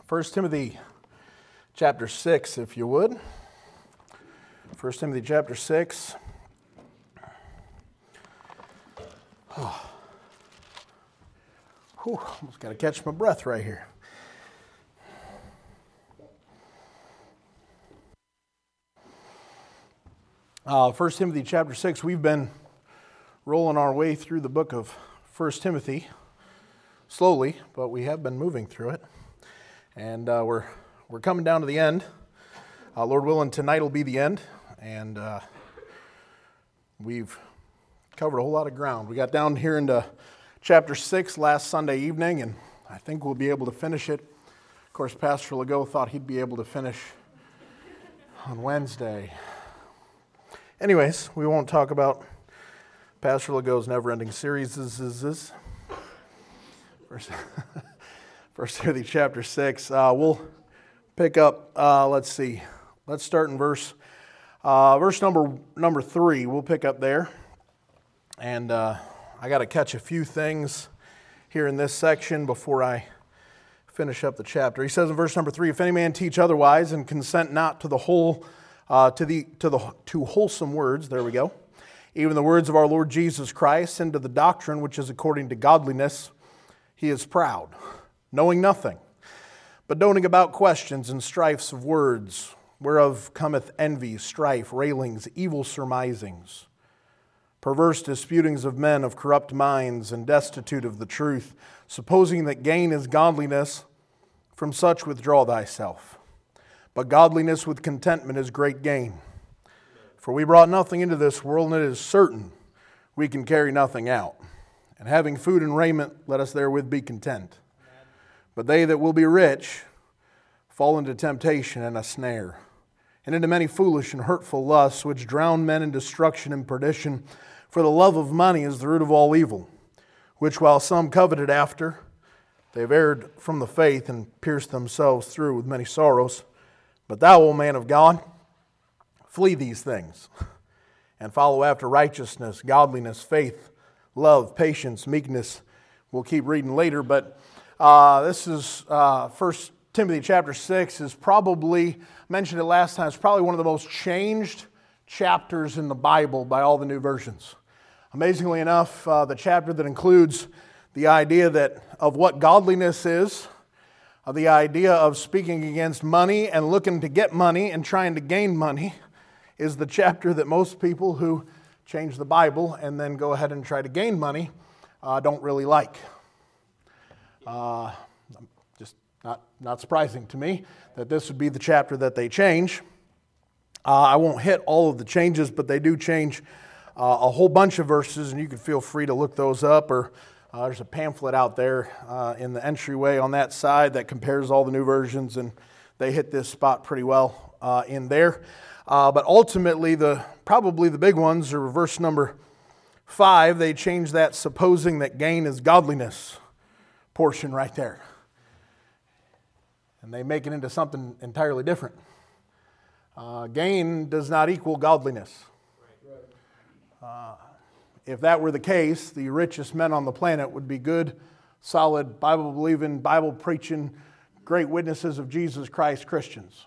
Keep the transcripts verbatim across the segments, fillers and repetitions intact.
First Timothy chapter six, if you would. First Timothy chapter six. Oh. Whew, almost got to catch my breath right here. Uh, First Timothy chapter six, we've been rolling our way through the book of First Timothy, slowly, but we have been moving through it. And uh, we're we're coming down to the end. Uh, Lord willing, tonight will be the end. And uh, we've covered a whole lot of ground. We got down here into chapter six last Sunday evening, and I think we'll be able to finish it. Of course, Pastor Legault thought he'd be able to finish on Wednesday. Anyways, we won't talk about Pastor Legault's never-ending series. This is this. First, First Timothy chapter six. Uh, we'll pick up. Uh, let's see. Let's start in verse uh, verse number number three. We'll pick up there, and uh, I got to catch a few things here in this section before I finish up the chapter. He says in verse number three, "If any man teach otherwise and consent not to the whole uh, to the to the to wholesome words," there we go, "even the words of our Lord Jesus Christ, and to the doctrine which is according to godliness, he is proud, knowing nothing, but doting about questions and strifes of words, whereof cometh envy, strife, railings, evil surmisings, perverse disputings of men of corrupt minds, and destitute of the truth, supposing that gain is godliness. From such withdraw thyself. But godliness with contentment is great gain. For we brought nothing into this world, and it is certain we can carry nothing out. And having food and raiment, let us therewith be content. But they that will be rich fall into temptation and a snare, and into many foolish and hurtful lusts, which drown men in destruction and perdition. For the love of money is the root of all evil, which while some coveted after, they have erred from the faith and pierced themselves through with many sorrows. But thou, O man of God, flee these things, and follow after righteousness, godliness, faith, love, patience, meekness." We'll keep reading later, but uh, this is uh, First Timothy chapter six is probably, mentioned it last time, it's probably one of the most changed chapters in the Bible by all the new versions. Amazingly enough, uh, the chapter that includes the idea that of what godliness is, of the idea of speaking against money and looking to get money and trying to gain money, is the chapter that most people who change the Bible and then go ahead and try to gain money uh, don't really like. Uh, just not, not surprising to me that this would be the chapter that they change. Uh, I won't hit all of the changes, but they do change uh, a whole bunch of verses, and you can feel free to look those up, or uh, there's a pamphlet out there uh, in the entryway on that side that compares all the new versions, and they hit this spot pretty well uh, in there. Uh, but ultimately, the probably the big ones are verse number five. They change that "supposing that gain is godliness" portion right there, and they make it into something entirely different. Uh, gain does not equal godliness. Uh, if that were the case, the richest men on the planet would be good, solid, Bible-believing, Bible-preaching, great witnesses of Jesus Christ Christians.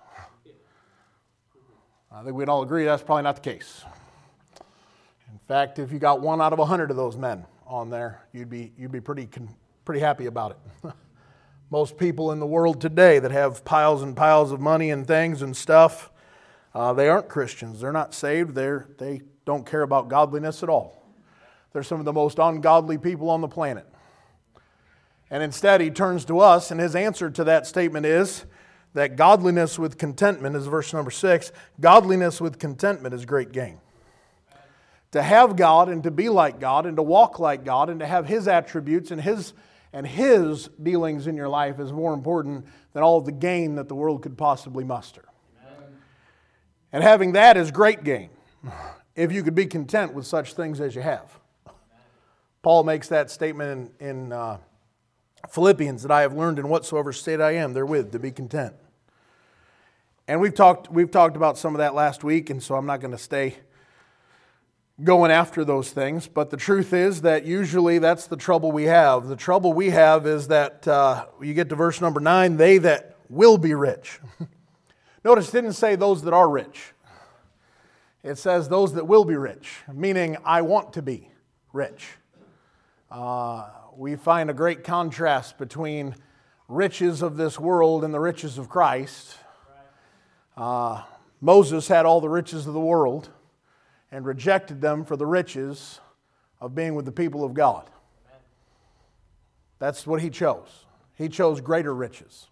I think we'd all agree that's probably not the case. In fact, if you got one out of a hundred of those men on there, you'd be you'd be pretty pretty happy about it. Most people in the world today that have piles and piles of money and things and stuff, uh, they aren't Christians. They're not saved. They're they don't care about godliness at all. They're some of the most ungodly people on the planet. And instead, he turns to us, and his answer to that statement is that godliness with contentment is verse number six. Godliness with contentment is great gain. To have God and to be like God and to walk like God and to have His attributes and His and His dealings in your life is more important than all of the gain that the world could possibly muster. Amen. And having that is great gain, if you could be content with such things as you have. Amen. Paul makes that statement in, in uh, Philippians, that I have learned in whatsoever state I am therewith to be content. And we've talked we've talked about some of that last week, and so I'm not going to stay going after those things. But the truth is that usually that's the trouble we have. The trouble we have is that uh, you get to verse number nine, they that will be rich. Notice it didn't say those that are rich. It says those that will be rich, meaning I want to be rich. Uh, we find a great contrast between riches of this world and the riches of Christ. Uh, Moses had all the riches of the world and rejected them for the riches of being with the people of God. That's what he chose. He chose greater riches.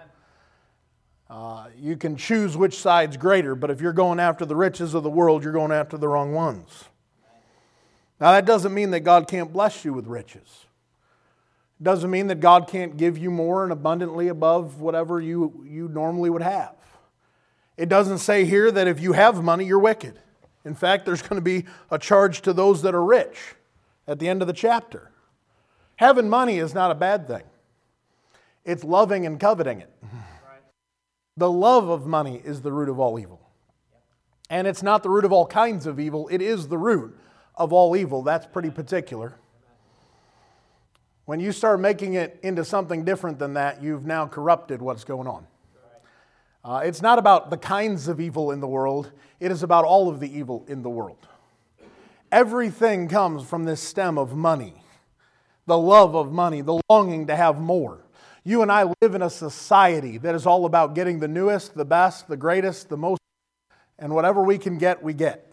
Uh, you can choose which side's greater, but if you're going after the riches of the world, you're going after the wrong ones. Now, that doesn't mean that God can't bless you with riches. It doesn't mean that God can't give you more and abundantly above whatever you, you normally would have. It doesn't say here that if you have money, you're wicked. In fact, there's going to be a charge to those that are rich at the end of the chapter. Having money is not a bad thing. It's loving and coveting it. The love of money is the root of all evil. And it's not the root of all kinds of evil. It is the root of all evil. That's pretty particular. When you start making it into something different than that, you've now corrupted what's going on. Uh, it's not about the kinds of evil in the world. It is about all of the evil in the world. Everything comes from this stem of money. The love of money, the longing to have more. You and I live in a society that is all about getting the newest, the best, the greatest, the most, and whatever we can get, we get.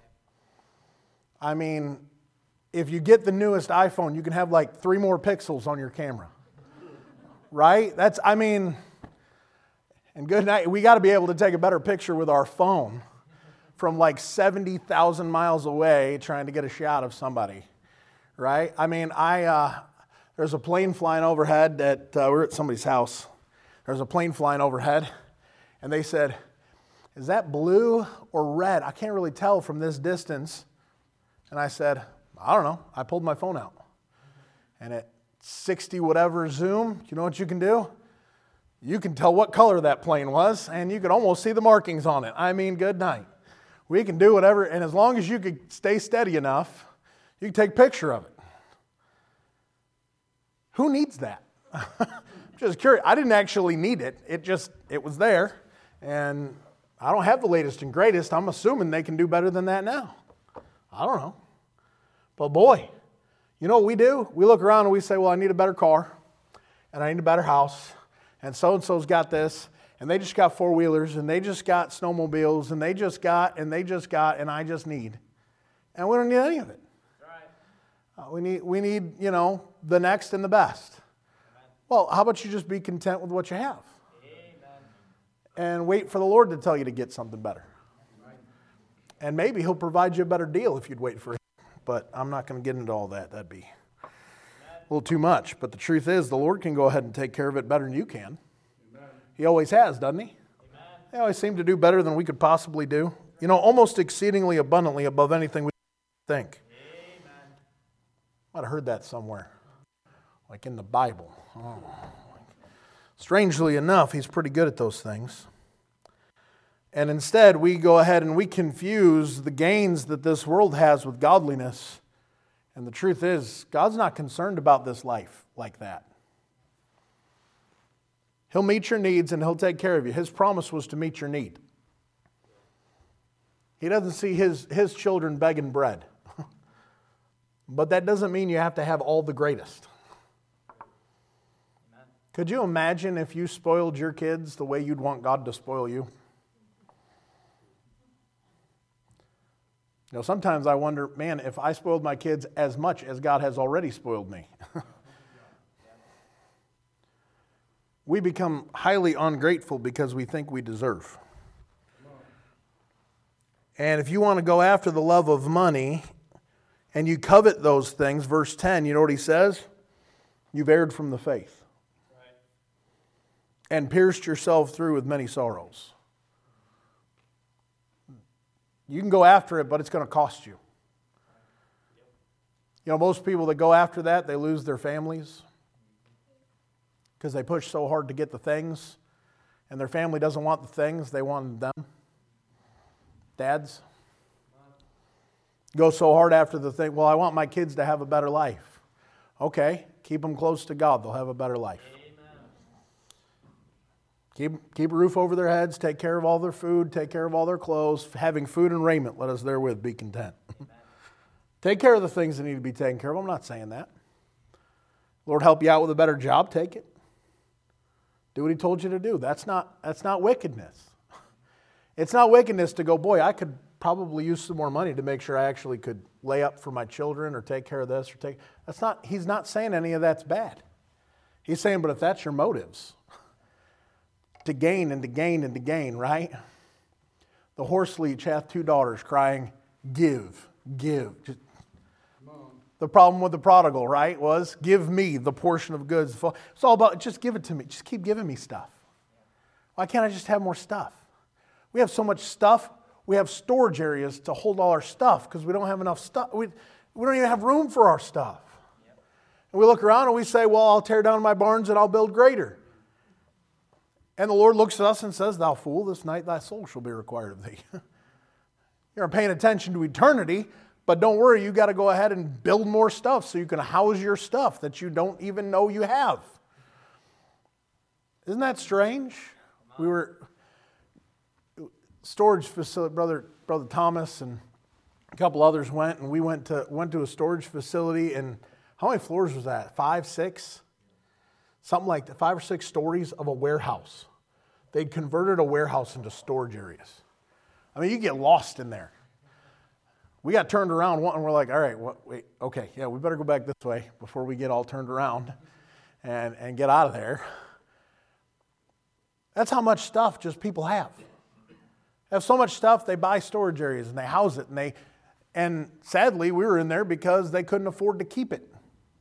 I mean, if you get the newest iPhone, you can have like three more pixels on your camera. Right? That's, I mean, and good night. We got to be able to take a better picture with our phone from like seventy thousand miles away trying to get a shot of somebody. Right? I mean, I... Uh, There's a plane flying overhead that uh, we're at somebody's house. There's a plane flying overhead, and they said, "Is that blue or red? I can't really tell from this distance." And I said, "I don't know." I pulled my phone out, and at sixty whatever zoom, you know what you can do? You can tell what color that plane was, and you can almost see the markings on it. I mean, good night. We can do whatever, and as long as you could stay steady enough, you can take a picture of it. Who needs that? I'm just curious. I didn't actually need it. It just, it was there. And I don't have the latest and greatest. I'm assuming they can do better than that now. I don't know. But boy, you know what we do? We look around and we say, well, I need a better car. And I need a better house. And so-and-so's got this. And they just got four-wheelers. And they just got snowmobiles. And they just got, and they just got, and I just need. And we don't need any of it. Uh, we need, we need, you know, the next and the best. Amen. Well, how about you just be content with what you have? Amen. And wait for the Lord to tell you to get something better. Right. And maybe He'll provide you a better deal if you'd wait for Him. But I'm not going to get into all that. That'd be a little too much. But the truth is, the Lord can go ahead and take care of it better than you can. Amen. He always has, doesn't He? Amen. He always seems to do better than we could possibly do. You know, almost exceedingly abundantly above anything we think. Might have heard that somewhere, like in the Bible. Oh. Strangely enough, He's pretty good at those things. And instead, we go ahead and we confuse the gains that this world has with godliness. And the truth is, God's not concerned about this life like that. He'll meet your needs and He'll take care of you. His promise was to meet your need. He doesn't see His, his children begging bread. But that doesn't mean you have to have all the greatest. Amen. Could you imagine if you spoiled your kids the way you'd want God to spoil you? You know, sometimes I wonder, man, if I spoiled my kids as much as God has already spoiled me. We become highly ungrateful because we think we deserve. And if you want to go after the love of money, and you covet those things, verse ten, you know what he says? You've erred from the faith. Right. And pierced yourself through with many sorrows. You can go after it, but it's going to cost you. You know, most people that go after that, they lose their families. Because they push so hard to get the things. And their family doesn't want the things, they want them. Dads go so hard after the thing, well, I want my kids to have a better life. Okay, keep them close to God. They'll have a better life. Amen. Keep, keep a roof over their heads, take care of all their food, take care of all their clothes. Having food and raiment, let us therewith be content. Take care of the things that need to be taken care of. I'm not saying that. Lord, help you out with a better job, take it. Do what He told you to do. That's not, that's not wickedness. It's not wickedness to go, boy, I could probably use some more money to make sure I actually could lay up for my children or take care of this or take. That's not, He's not saying any of that's bad. He's saying, but if that's your motives, to gain and to gain and to gain, right? The horse leech hath two daughters crying, give, give. Just, the problem with the prodigal, right, was give me the portion of goods. It's all about just give it to me. Just keep giving me stuff. Why can't I just have more stuff? We have so much stuff. We have storage areas to hold all our stuff because we don't have enough stuff. We, we don't even have room for our stuff. And we look around and we say, well, I'll tear down my barns and I'll build greater. And the Lord looks at us and says, thou fool, this night thy soul shall be required of thee. You're paying attention to eternity, but don't worry, you got to go ahead and build more stuff so you can house your stuff that you don't even know you have. Isn't that strange? We were, storage facility, brother, brother Thomas and a couple others went, and we went to, went to a storage facility, and how many floors was that? Five, six? Something like that, five or six stories of a warehouse. They'd converted a warehouse into storage areas. I mean, you get lost in there. We got turned around and we're like, all right, what, wait, okay, yeah, we better go back this way before we get all turned around and, and get out of there. That's how much stuff just people have. They have so much stuff, they buy storage areas and they house it. And, they, and sadly, we were in there because they couldn't afford to keep it.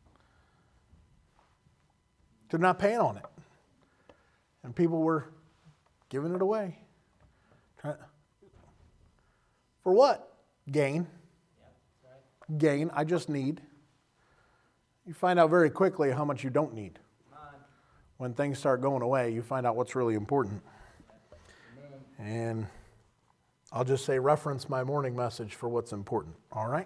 They're not paying on it. And people were giving it away. For what? Gain. Gain. I just need. You find out very quickly how much you don't need. When things start going away, you find out what's really important. And I'll just say reference my morning message for what's important. All right?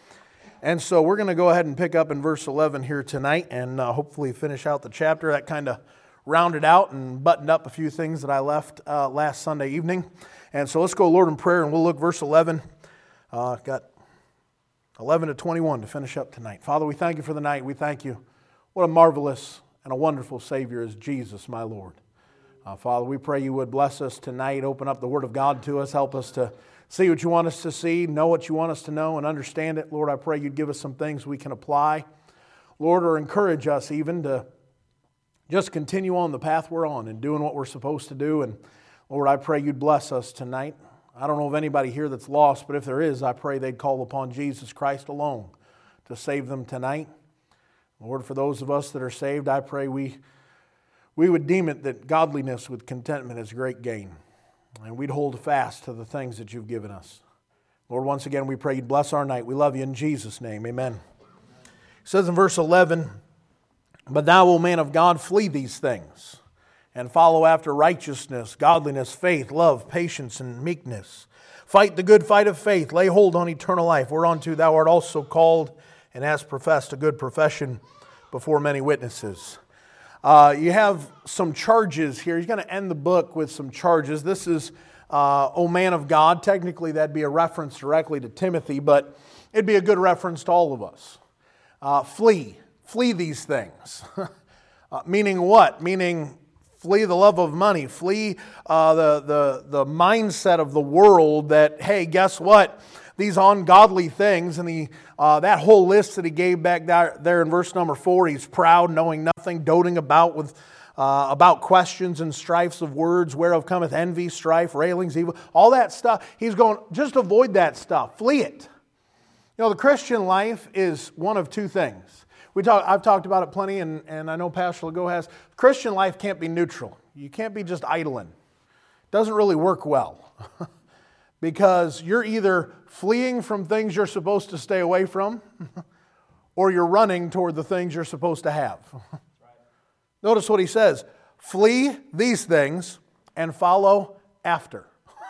And so we're going to go ahead and pick up in verse eleven here tonight and uh, hopefully finish out the chapter. That kind of rounded out and buttoned up a few things that I left uh, last Sunday evening. And so let's go, Lord, in prayer, and we'll look verse eleven. Uh, got eleven to twenty-one to finish up tonight. Father, we thank you for the night. We thank you. What a marvelous and a wonderful Savior is Jesus, my Lord. Uh, Father, we pray you would bless us tonight. Open up the Word of God to us. Help us to see what you want us to see, know what you want us to know, and understand it. Lord, I pray you'd give us some things we can apply. Lord, or encourage us even to just continue on the path we're on and doing what we're supposed to do. And Lord, I pray you'd bless us tonight. I don't know of anybody here that's lost, but if there is, I pray they'd call upon Jesus Christ alone to save them tonight. Lord, for those of us that are saved, I pray we, we would deem it that godliness with contentment is great gain. And we'd hold fast to the things that you've given us. Lord, once again, we pray you'd bless our night. We love you in Jesus' name. Amen. It says in verse eleven, but thou, O man of God, flee these things, and follow after righteousness, godliness, faith, love, patience, and meekness. Fight the good fight of faith. Lay hold on eternal life, whereunto thou art also called, and hast professed a good profession before many witnesses. Uh, you have some charges here. He's going to end the book with some charges. This is, uh, O man of God. Technically, that'd be a reference directly to Timothy, but it'd be a good reference to all of us. Uh, flee. Flee these things. uh, meaning what? Meaning flee the love of money. Flee uh, the, the, the mindset of the world that, hey, guess what? These ungodly things, and the uh, that whole list that he gave back there, there in verse number four, he's proud, knowing nothing, doting about with uh, about questions and strifes of words, whereof cometh envy, strife, railings, evil, all that stuff. He's going, just avoid that stuff. Flee it. You know, the Christian life is one of two things. We talk, I've talked about it plenty, and, and I know Pastor Legault has. Christian life can't be neutral. You can't be just idling. It doesn't really work well. Because you're either fleeing from things you're supposed to stay away from, or you're running toward the things you're supposed to have. Notice what he says. Flee these things and follow after.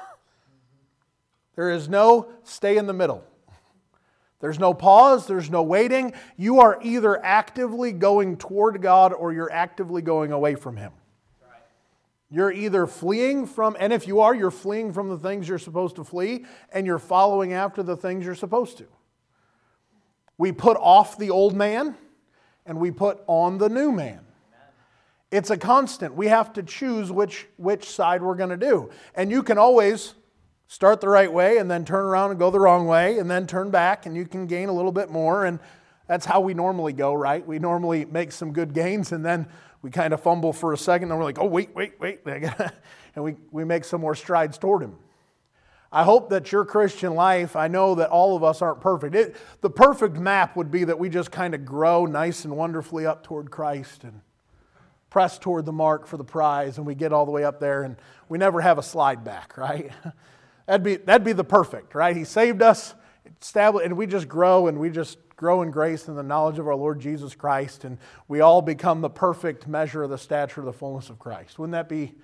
There is no stay in the middle. There's no pause. There's no waiting. You are either actively going toward God or you're actively going away from Him. You're either fleeing from, and if you are, you're fleeing from the things you're supposed to flee, and you're following after the things you're supposed to. We put off the old man, and we put on the new man. It's a constant. We have to choose which, which side we're going to do. And you can always start the right way, and then turn around and go the wrong way, and then turn back, and you can gain a little bit more, and that's how we normally go, right? We normally make some good gains, and then we kind of fumble for a second, and we're like, oh, wait, wait, wait. And we, we make some more strides toward Him. I hope that your Christian life, I know that all of us aren't perfect. It, the perfect map would be that we just kind of grow nice and wonderfully up toward Christ and press toward the mark for the prize, and we get all the way up there, and we never have a slide back, right? That'd be, that'd be the perfect, right? He saved us, established, and we just grow, and we just grow in grace and the knowledge of our Lord Jesus Christ, and we all become the perfect measure of the stature of the fullness of Christ. Wouldn't that be,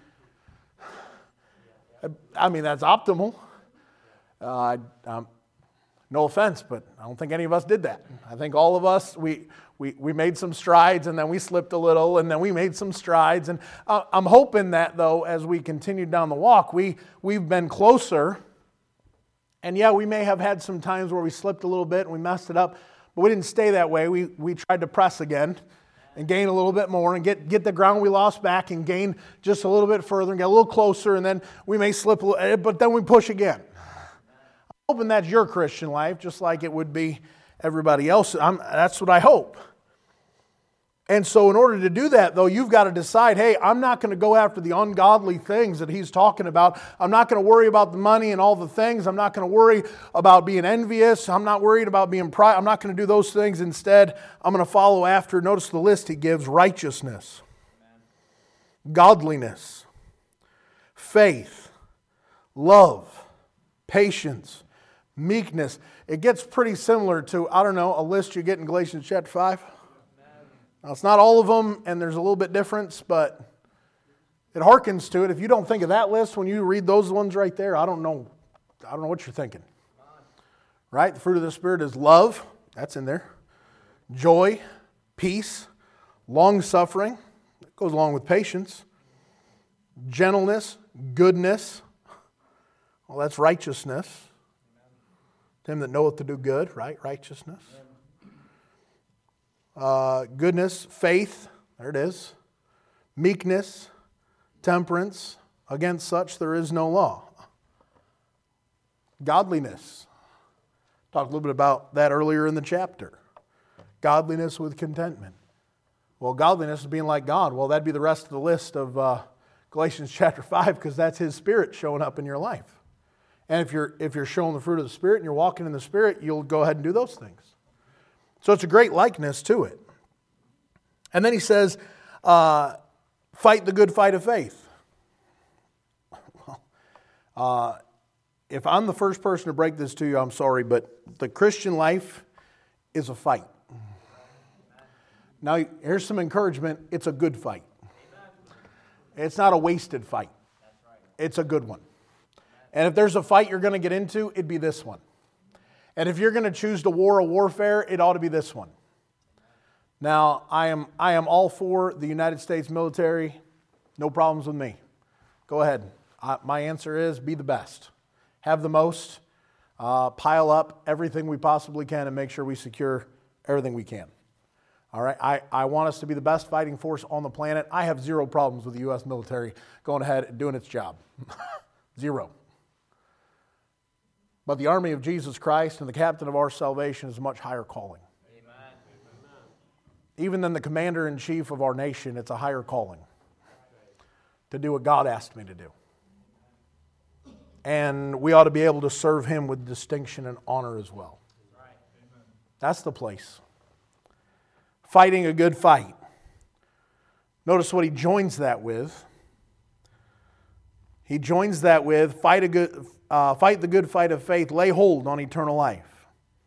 I mean, that's optimal. Uh, um, no offense, but I don't think any of us did that. I think all of us, we, we, we made some strides, and then we slipped a little, and then we made some strides. And uh, I'm hoping that, though, as we continue down the walk, we, we've been closer. And yeah, we may have had some times where we slipped a little bit and we messed it up, but we didn't stay that way. We, we tried to press again and gain a little bit more and get, get the ground we lost back and gain just a little bit further and get a little closer, and then we may slip a little, but then we push again. I'm hoping that's your Christian life, just like it would be everybody else. I'm, that's what I hope. And so in order to do that, though, you've got to decide, hey, I'm not going to go after the ungodly things that he's talking about. I'm not going to worry about the money and all the things. I'm not going to worry about being envious. I'm not worried about being pride. I'm not going to do those things. Instead, I'm going to follow after, notice the list he gives: righteousness, godliness, faith, love, patience, meekness. It gets pretty similar to, I don't know, a list you get in Galatians chapter five. Now, it's not all of them, and there's a little bit difference, but it harkens to it. If you don't think of that list when you read those ones right there, I don't know. I don't know what you're thinking. Right? The fruit of the Spirit is love. That's in there. Joy, peace, long-suffering. That goes along with patience. Gentleness, goodness. Well, that's righteousness. Him that knoweth to do good, right? Righteousness. Uh, goodness, faith, there it is. Meekness, temperance. Against such there is no law. Godliness. Talked a little bit about that earlier in the chapter. Godliness with contentment. Well, godliness is being like God. Well, that'd be the rest of the list of uh, Galatians chapter five, because that's His Spirit showing up in your life. And if you're if you're showing the fruit of the Spirit and you're walking in the Spirit, you'll go ahead and do those things. So it's a great likeness to it. And then he says, uh, fight the good fight of faith. Well, uh, if I'm the first person to break this to you, I'm sorry, but the Christian life is a fight. Now, here's some encouragement. It's a good fight. It's not a wasted fight. It's a good one. And if there's a fight you're going to get into, it'd be this one. And if you're going to choose to war a warfare, it ought to be this one. Now, I am I am all for the United States military. No problems with me. Go ahead. I, my answer is be the best. Have the most. Uh, pile up everything we possibly can and make sure we secure everything we can. All right? I, I want us to be the best fighting force on the planet. I have zero problems with the U S military going ahead and doing its job. Zero. But the army of Jesus Christ and the captain of our salvation is a much higher calling. Amen. Even than the commander-in-chief of our nation, it's a higher calling to do what God asked me to do. And we ought to be able to serve Him with distinction and honor as well. That's the place. Fighting a good fight. Notice what he joins that with. He joins that with fight a good Uh, fight the good fight of faith, lay hold on eternal life.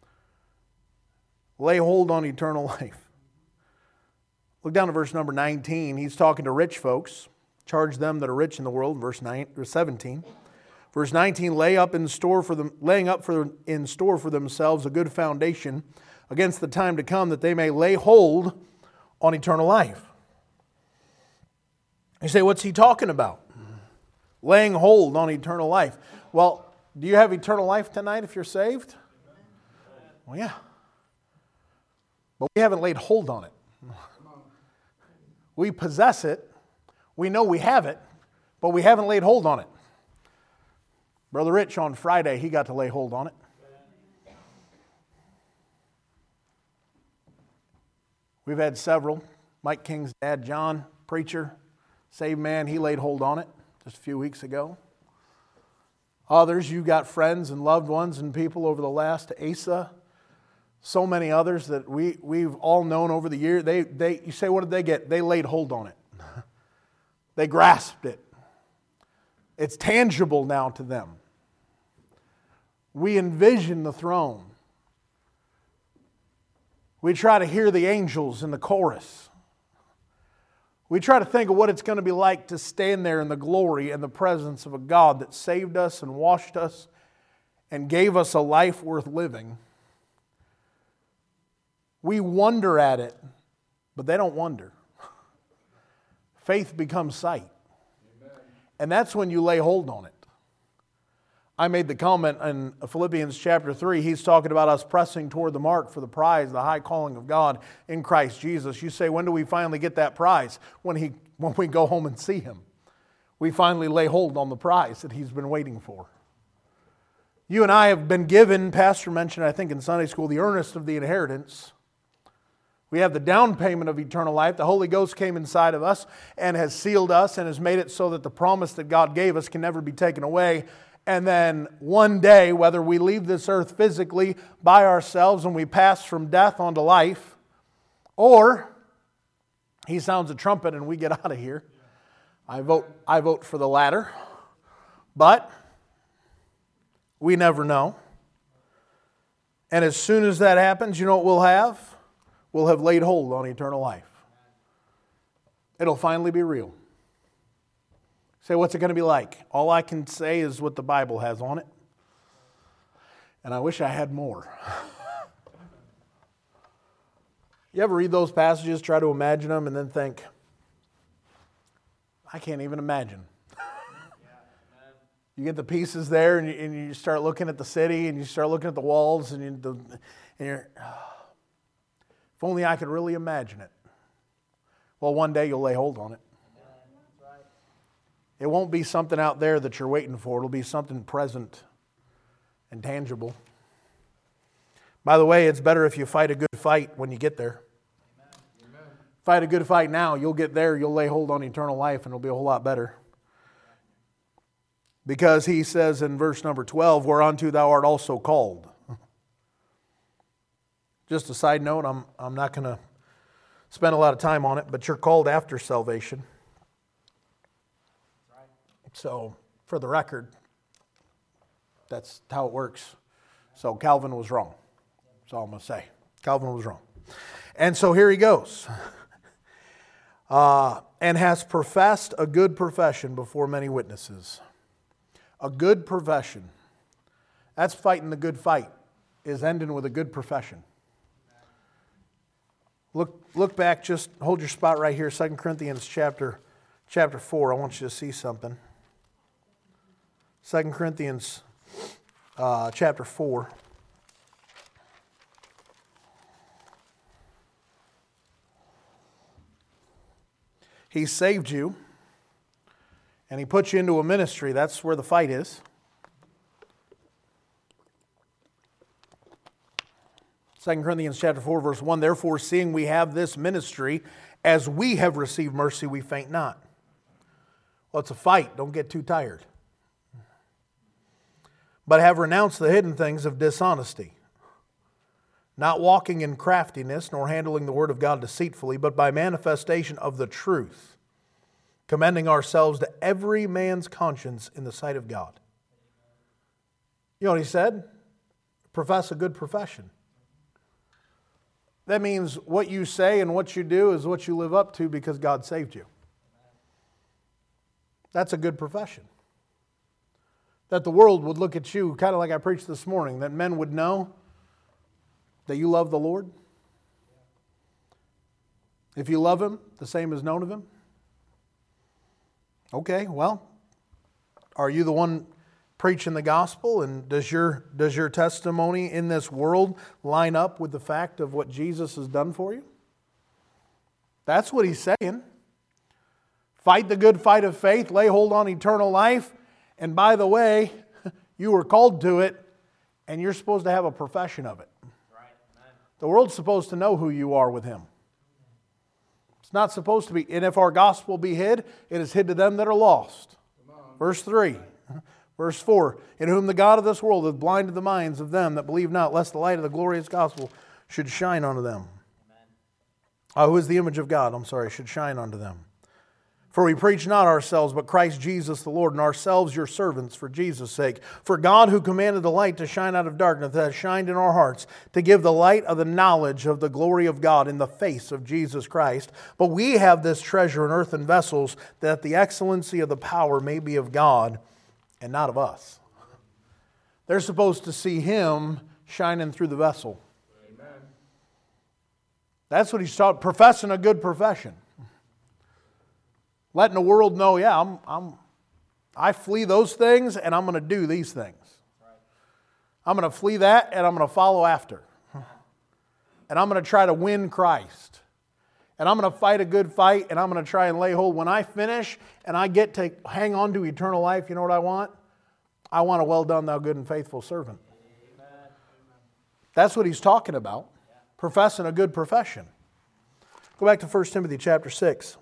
Lay hold on eternal life. Look down to verse number nineteen. He's talking to rich folks. Charge them that are rich in the world, verse nine, verse seventeen. Verse nineteen, lay up in store for them, laying up for in store for themselves a good foundation against the time to come, that they may lay hold on eternal life. You say, what's he talking about? laying hold on eternal life. Well, do you have eternal life tonight if you're saved? Well, yeah. But we haven't laid hold on it. We possess it. We know we have it, but we haven't laid hold on it. Brother Rich on Friday, he got to lay hold on it. We've had several. Mike King's dad, John, preacher, saved man, he laid hold on it just a few weeks ago. Others, you got friends and loved ones and people over the last, Asa, so many others that we, we've all known over the year. They, they, you say, what did they get? They laid hold on it. They grasped it. It's tangible now to them. We envision the throne. We try to hear the angels in the chorus. We try to think of what it's going to be like to stand there in the glory and the presence of a God that saved us and washed us and gave us a life worth living. We wonder at it, but they don't wonder. Faith becomes sight. Amen. And that's when you lay hold on it. I made the comment in Philippians chapter three, he's talking about us pressing toward the mark for the prize, the high calling of God in Christ Jesus. You say, when do we finally get that prize? When he, when we go home and see Him. We finally lay hold on the prize that He's been waiting for. You and I have been given, Pastor mentioned I think in Sunday school, the earnest of the inheritance. We have the down payment of eternal life. The Holy Ghost came inside of us and has sealed us and has made it so that the promise that God gave us can never be taken away. And then one day, whether we leave this earth physically by ourselves and we pass from death onto life, or He sounds a trumpet and we get out of here. I vote, I vote for the latter. But we never know. And as soon as that happens, you know what we'll have? We'll have laid hold on eternal life. It'll finally be real. Say, what's it going to be like? All I can say is what the Bible has on it. And I wish I had more. You ever read those passages, try to imagine them, and then think, I can't even imagine. You get the pieces there, and you, and you start looking at the city, and you start looking at the walls, and, you, the, and you're, oh, if only I could really imagine it. Well, one day you'll lay hold on it. It won't be something out there that you're waiting for. It'll be something present and tangible. By the way, it's better if you fight a good fight when you get there. Amen. Fight a good fight now. You'll get there. You'll lay hold on eternal life and it'll be a whole lot better. Because he says in verse number twelve, whereunto thou art also called. Just a side note, I'm, I'm not going to spend a lot of time on it, but you're called after salvation. So, for the record, that's how it works. So, Calvin was wrong. That's all I'm going to say. Calvin was wrong. And so, here he goes. Uh, and has professed a good profession before many witnesses. A good profession. That's fighting the good fight, is ending with a good profession. Look, look back, just hold your spot right here, Second Corinthians chapter, chapter four. I want you to see something. Second Corinthians uh, chapter four. He saved you, and He put you into a ministry. That's where the fight is. Second Corinthians chapter four, verse one, therefore, seeing we have this ministry, as we have received mercy, we faint not. Well, it's a fight. Don't get too tired. But have renounced the hidden things of dishonesty, not walking in craftiness, nor handling the word of God deceitfully, but by manifestation of the truth, commending ourselves to every man's conscience in the sight of God. You know what he said? Profess a good profession. That means what you say and what you do is what you live up to because God saved you. That's a good profession. That the world would look at you, kind of like I preached this morning, that men would know that you love the Lord. If you love Him, the same is known of Him. Okay, well, Are you the one preaching the gospel? And does your, does your testimony in this world line up with the fact of what Jesus has done for you? That's what he's saying. Fight the good fight of faith, lay hold on eternal life. And by the way, you were called to it, and you're supposed to have a profession of it. Right. The world's supposed to know who you are with Him. It's not supposed to be. And if our gospel be hid, it is hid to them that are lost. Verse three. Verse four. In whom the God of this world hath blinded the minds of them that believe not, lest the light of the glorious gospel should shine unto them. Uh, who is the image of God, I'm sorry, should shine unto them. For we preach not ourselves, but Christ Jesus the Lord, and ourselves your servants for Jesus' sake. For God, who commanded the light to shine out of darkness, hath shined in our hearts to give the light of the knowledge of the glory of God in the face of Jesus Christ. But we have this treasure in earthen vessels, that the excellency of the power may be of God and not of us. They're supposed to see Him shining through the vessel. Amen. That's what he's taught, professing a good profession. Letting the world know, yeah, I'm, I'm, I flee those things and I'm going to do these things. I'm going to flee that and I'm going to follow after. And I'm going to try to win Christ. And I'm going to fight a good fight and I'm going to try and lay hold. When I finish and I get to hang on to eternal life, you know what I want? I want a well done, thou good and faithful servant. Amen. That's what he's talking about. Professing a good profession. Go back to First Timothy chapter six.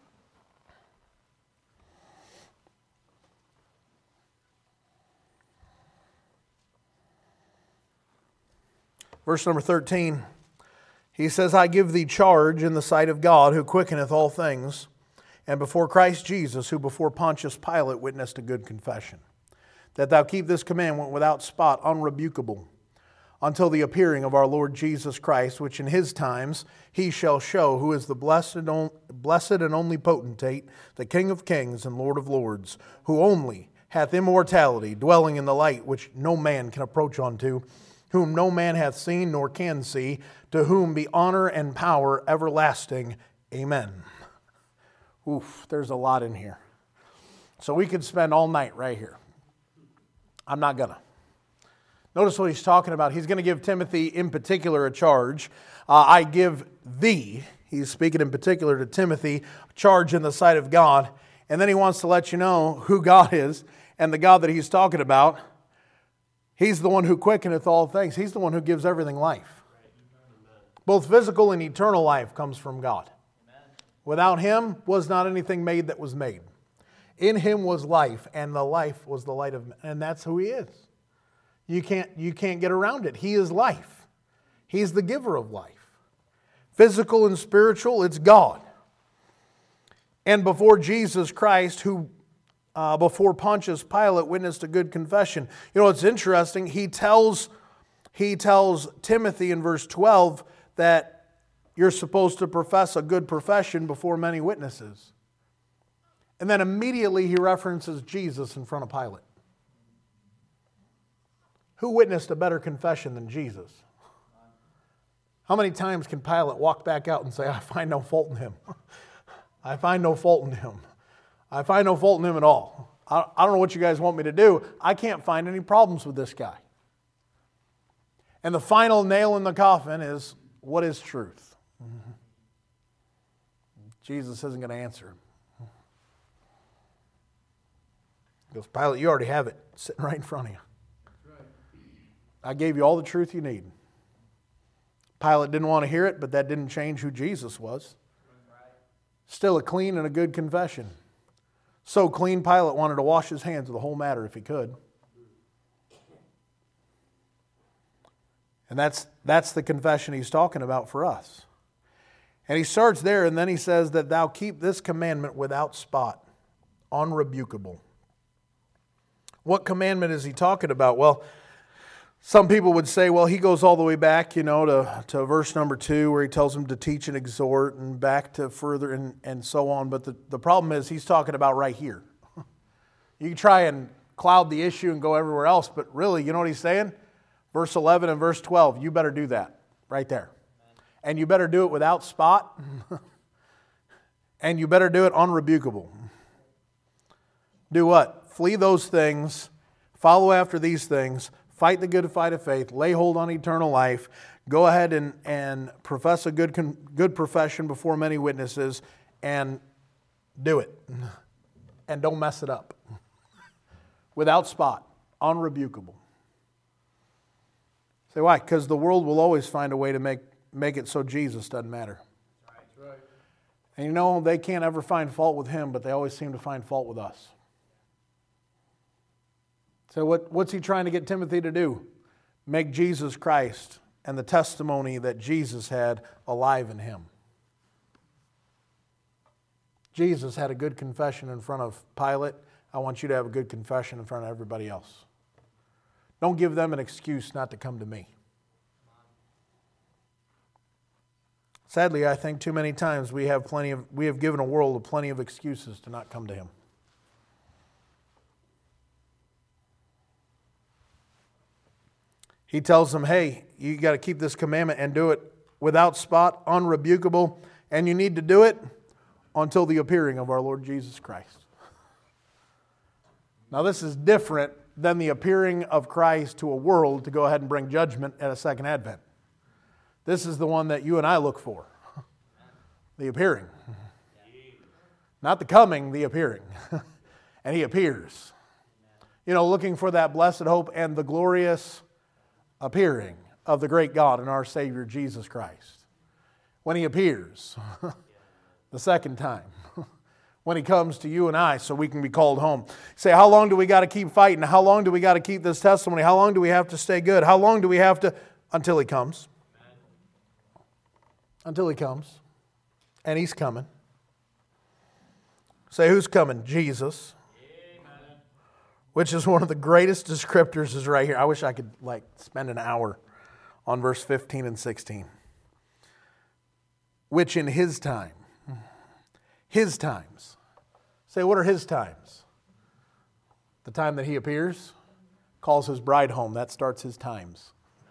Verse number thirteen, he says, I give thee charge in the sight of God, who quickeneth all things, and before Christ Jesus, who before Pontius Pilate witnessed a good confession, that thou keep this commandment without spot, unrebukable, until the appearing of our Lord Jesus Christ, which in His times He shall show, who is the blessed, blessed and only potentate, the King of kings and Lord of lords, who only hath immortality, dwelling in the light which no man can approach unto, whom no man hath seen nor can see, to whom be honor and power everlasting. Amen. Oof, there's a lot in here. So we could spend all night right here. I'm not gonna. Notice what he's talking about. He's going to give Timothy in particular a charge. Uh, I give thee, he's speaking in particular to Timothy, charge in the sight of God. And then he wants to let you know who God is, and the God that he's talking about. He's the one who quickeneth all things. He's the one who gives everything life. Both physical and eternal life comes from God. Without Him was not anything made that was made. In Him was life, and the life was the light of men. And that's who He is. You can't, you can't get around it. He is life. He's the giver of life. Physical and spiritual, it's God. And before Jesus Christ, who Uh, before Pontius Pilate witnessed a good confession. You know, it's interesting. He tells, he tells Timothy in verse twelve that you're supposed to profess a good profession before many witnesses. And then immediately he references Jesus in front of Pilate. Who witnessed a better confession than Jesus? How many times can Pilate walk back out and say, I find no fault in him? I find no fault in him. I find no fault in him at all. I don't know what you guys want me to do. I can't find any problems with this guy. And the final nail in the coffin is, what is truth? Mm-hmm. Jesus isn't going to answer him. He goes, Pilate, you already have it sitting right in front of you. I gave you all the truth you need. Pilate didn't want to hear it, but that didn't change who Jesus was. Still a clean and a good confession. So clean, Pilate wanted to wash his hands of the whole matter if he could. And that's, that's the confession he's talking about for us. And he starts there, and then he says that thou keep this commandment without spot, unrebukable. What commandment is he talking about? Well, some people would say, well, he goes all the way back, you know, to, to verse number two, where he tells them to teach and exhort, and back to further and, and so on. But the, the problem is he's talking about right here. You can try and cloud the issue and go everywhere else, but really, you know what he's saying? Verse eleven and verse twelve, you better do that right there. And you better do it without spot. And you better do it unrebukable. Do what? flee those things, follow after these things, fight the good fight of faith, lay hold on eternal life, go ahead and, and profess a good, good profession before many witnesses, and do it. And don't mess it up. Without spot, unrebukable. Say why? Because the world will always find a way to make, make it so Jesus doesn't matter. That's right. And you know, they can't ever find fault with him, but they always seem to find fault with us. So what, what's he trying to get Timothy to do? Make Jesus Christ and the testimony that Jesus had alive in him. Jesus had a good confession in front of Pilate. I want you to have a good confession in front of everybody else. Don't give them an excuse not to come to me. Sadly, I think too many times we have plenty of we have given a world plenty of excuses to not come to him. He tells them, hey, you got to keep this commandment and do it without spot, unrebukable, and you need to do it until the appearing of our Lord Jesus Christ. Now this is different than the appearing of Christ to a world to go ahead and bring judgment at a second advent. This is the one that you and I look for. The appearing. Not the coming, the appearing. And he appears. You know, looking for that blessed hope and the glorious appearing of the great God and our Savior Jesus Christ. When he appears the second time. When he comes to you and I so we can be called home. Say, how long do we got to keep fighting? How long do we got to keep this testimony? How long do we have to stay good? How long do we have to... Until he comes. Until he comes. And he's coming. Say, who's coming? Jesus. Amen. Which is one of the greatest descriptors is right here. I wish I could like spend an hour on verse fifteen and sixteen. Which in his time. His times. Say, what are his times? The time that he appears, calls his bride home. That starts his times.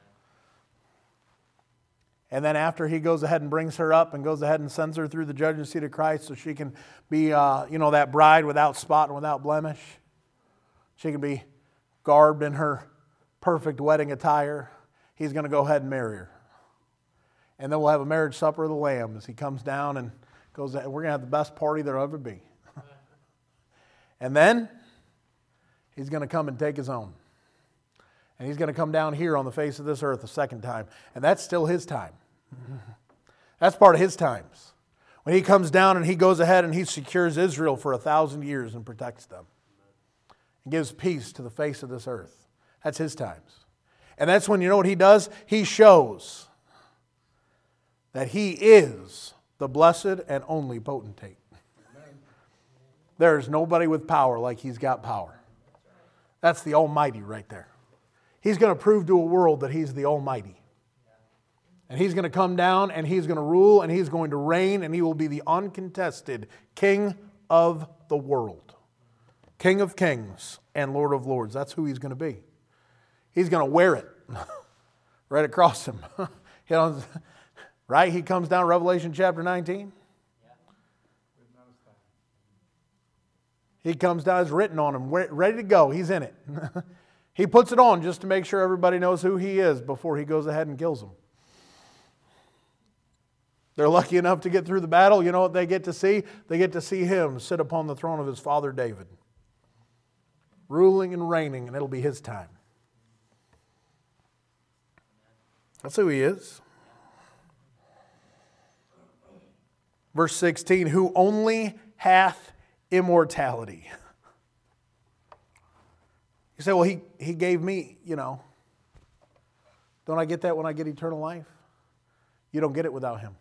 And then after he goes ahead and brings her up and goes ahead and sends her through the judgment seat of Christ so she can be, uh, you know, that bride without spot and without blemish. She can be garbed in her perfect wedding attire. He's going to go ahead and marry her. And then we'll have a marriage supper of the Lamb as he comes down and goes, we're going to have the best party there'll ever be. And then he's going to come and take his own. And he's going to come down here on the face of this earth a second time. And that's still his time. That's part of his times. When he comes down and he goes ahead and he secures Israel for a thousand years and protects them. And gives peace to the face of this earth. That's his times. And that's when, you know what he does? He shows that he is the blessed and only potentate. There's nobody with power like he's got power. That's the Almighty right there. He's going to prove to a world that he's the Almighty. And he's going to come down and he's going to rule and he's going to reign and he will be the uncontested King of the world. King of kings and Lord of lords. That's who he's going to be. He's going to wear it right across him. You know, right? He comes down, Revelation chapter nineteen. He comes down, it's written on him, ready to go. He's in it. He puts it on just to make sure everybody knows who he is before he goes ahead and kills them. They're lucky enough to get through the battle. You know what they get to see? They get to see him sit upon the throne of his father David. Ruling and reigning, and it'll be his time. That's who he is. Verse sixteen, who only hath immortality. You say, well, he, he gave me, you know. Don't I get that when I get eternal life? You don't get it without him.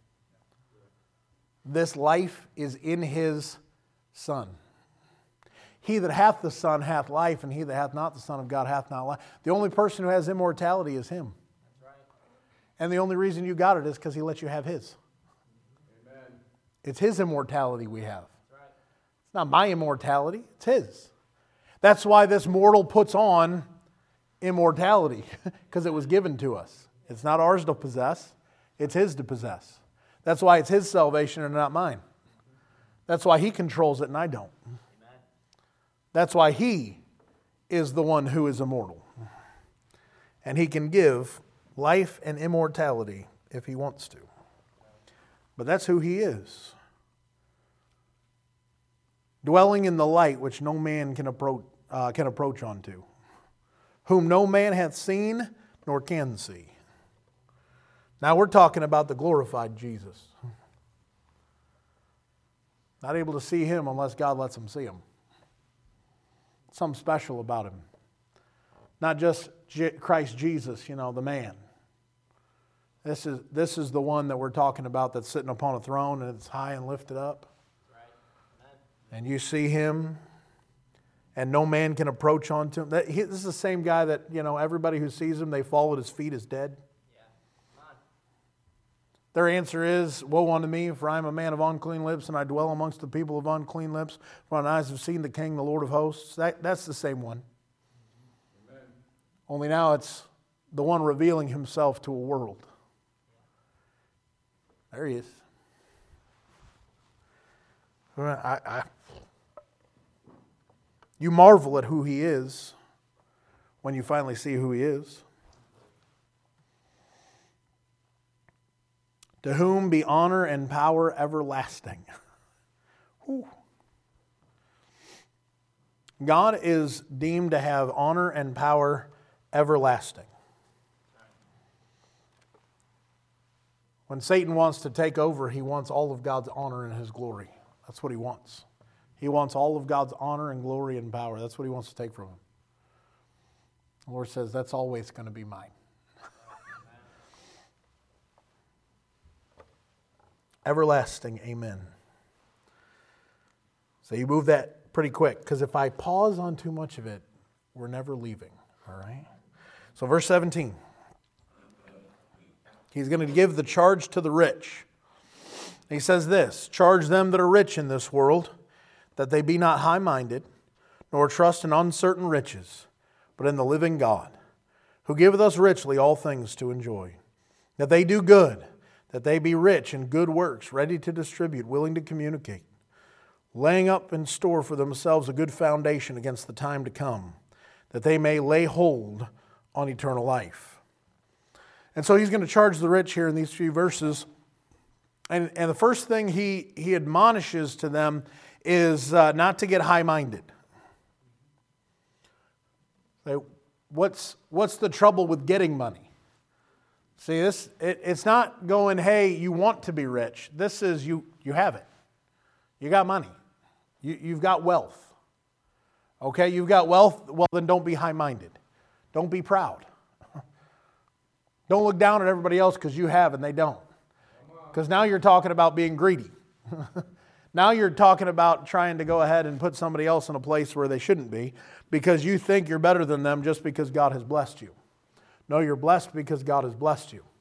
This life is in his Son. He that hath the Son hath life, and he that hath not the Son of God hath not life. The only person who has immortality is him. That's right. And the only reason you got it is because he let you have his. Amen. It's his immortality we have. That's right. It's not my immortality, it's his. That's why this mortal puts on immortality, because it was given to us. It's not ours to possess, it's his to possess. That's why it's his salvation and not mine. That's why he controls it and I don't. That's why He is the one who is immortal. And He can give life and immortality if He wants to. But that's who He is. Dwelling in the light which no man can approach, uh, can approach unto, whom no man hath seen nor can see. Now we're talking about the glorified Jesus. Not able to see Him unless God lets him see Him. Something special about Him. Not just Christ Jesus, you know, the man. This is, this is the one that we're talking about that's sitting upon a throne and it's high and lifted up. And you see Him, and no man can approach unto Him. That, he, this is the same guy that, you know, everybody who sees Him, they fall at His feet as dead. Yeah. Come on. Their answer is, woe unto me, for I am a man of unclean lips, and I dwell amongst the people of unclean lips. For mine eyes have seen the King, the Lord of hosts. That, that's the same one. Amen. Only now it's the one revealing Himself to a world. There He is. I, I, you marvel at who He is when you finally see who He is. To whom be honor and power everlasting. Whew. God is deemed to have honor and power everlasting. When Satan wants to take over, he wants all of God's honor and His glory. That's what he wants. He wants all of God's honor and glory and power. That's what he wants to take from him. The Lord says, that's always going to be mine. Everlasting, amen. So you move that pretty quick, because if I pause on too much of it, we're never leaving. All right? So verse seventeen. He's going to give the charge to the rich. He says this, charge them that are rich in this world, that they be not high-minded, nor trust in uncertain riches, but in the living God, who giveth us richly all things to enjoy. That they do good, that they be rich in good works, ready to distribute, willing to communicate, laying up in store for themselves a good foundation against the time to come, that they may lay hold on eternal life. And so he's going to charge the rich here in these few verses. And, and the first thing he, he admonishes to them is uh, not to get high-minded. So what's, what's the trouble with getting money? See, this it, it's not going, hey, you want to be rich. This is you, you have it. You got money. You, you've got wealth. Okay, you've got wealth, well then don't be high-minded. Don't be proud. Don't look down at everybody else because you have and they don't. Because now you're talking about being greedy. Now you're talking about trying to go ahead and put somebody else in a place where they shouldn't be because you think you're better than them just because God has blessed you. No, you're blessed because God has blessed you.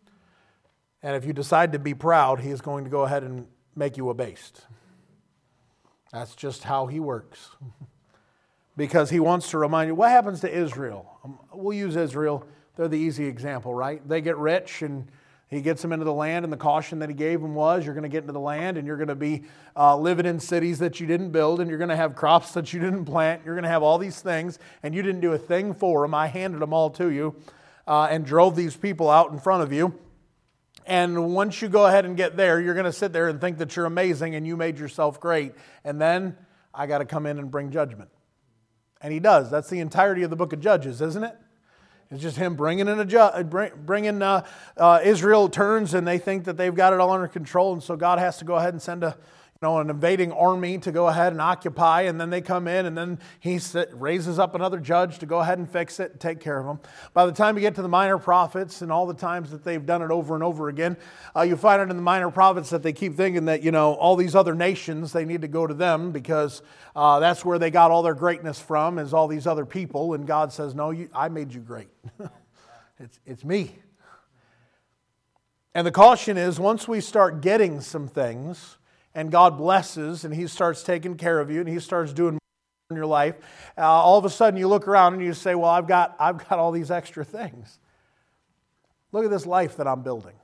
And if you decide to be proud, He is going to go ahead and make you abased. That's just how He works. Because He wants to remind you, what happens to Israel? Um, we'll use Israel. They're the easy example, right? They get rich and He gets them into the land, and the caution that He gave them was, you're going to get into the land and you're going to be uh, living in cities that you didn't build, and you're going to have crops that you didn't plant. You're going to have all these things, and you didn't do a thing for them. I handed them all to you uh, and drove these people out in front of you. And once you go ahead and get there, you're going to sit there and think that you're amazing and you made yourself great. And then I got to come in and bring judgment. And He does. That's the entirety of the book of Judges, isn't it? It's just Him bringing in a ju- bringing uh, uh, Israel turns, and they think that they've got it all under control, and so God has to go ahead and send a you know an invading army to go ahead and occupy, and then they come in, and then He sit, raises up another judge to go ahead and fix it and take care of them. By the time you get to the minor prophets and all the times that they've done it over and over again, uh, you find it in the minor prophets that they keep thinking that you know all these other nations, they need to go to them because uh, that's where they got all their greatness from, is all these other people, and God says, no, you, I made you great. it's, it's me. And the caution is, once we start getting some things, and God blesses, and He starts taking care of you, and He starts doing more in your life, uh, all of a sudden you look around and you say, well, I've got, I've got all these extra things. Look at this life that I'm building.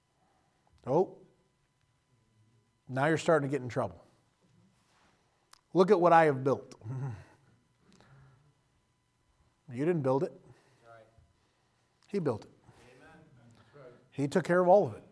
Oh, now you're starting to get in trouble. Look at what I have built. You didn't build it. He built it. He took care of all of it.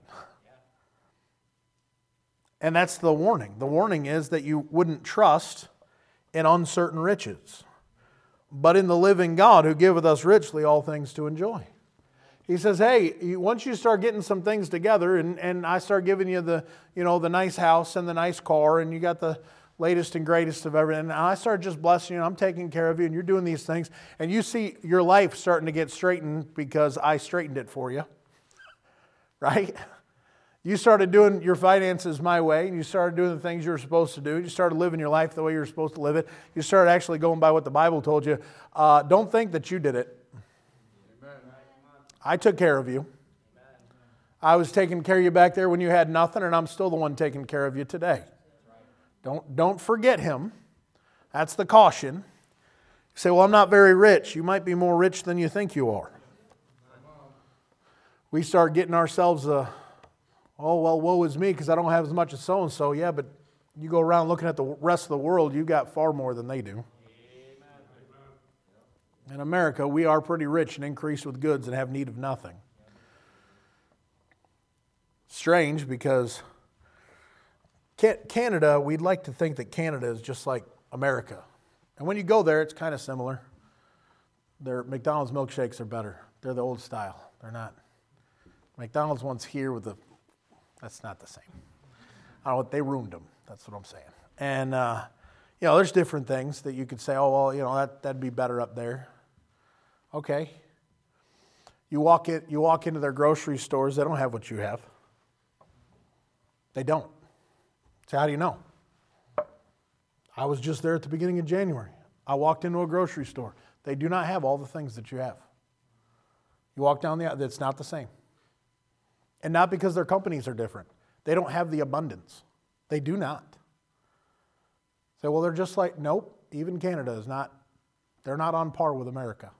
And that's the warning. The warning is that you wouldn't trust in uncertain riches, but in the living God who giveth us richly all things to enjoy. He says, hey, you, once you start getting some things together and, and I start giving you the, you know, the nice house and the nice car and you got the latest and greatest of everything, and I start just blessing you and I'm taking care of you and you're doing these things and you see your life starting to get straightened because I straightened it for you. Right? You started doing your finances my way, and you started doing the things you were supposed to do. You started living your life the way you were supposed to live it. You started actually going by what the Bible told you. Uh, don't think that you did it. Amen. I took care of you. I was taking care of you back there when you had nothing, and I'm still the one taking care of you today. Don't, don't forget Him. That's the caution. You say, well, I'm not very rich. You might be more rich than you think you are. We start getting ourselves a, oh, well, woe is me because I don't have as much as so-and-so. Yeah, but you go around looking at the rest of the world, you got far more than they do. In America, we are pretty rich and increased with goods and have need of nothing. Strange because Canada, we'd like to think that Canada is just like America. And when you go there, it's kind of similar. Their McDonald's milkshakes are better. They're the old style. They're not. McDonald's ones here with the, that's not the same. I don't know what, they ruined them. That's what I'm saying. And, uh, you know, there's different things that you could say, oh, well, you know, that, that'd be better up there. Okay. You walk in, you walk into their grocery stores, they don't have what you have. They don't. So how do you know? I was just there at the beginning of January. I walked into a grocery store. They do not have all the things that you have. You walk down the aisle, it's not the same. And not because their companies are different. They don't have the abundance. They do not. Say, well, they're just like, nope, even Canada is not, they're not on par with America.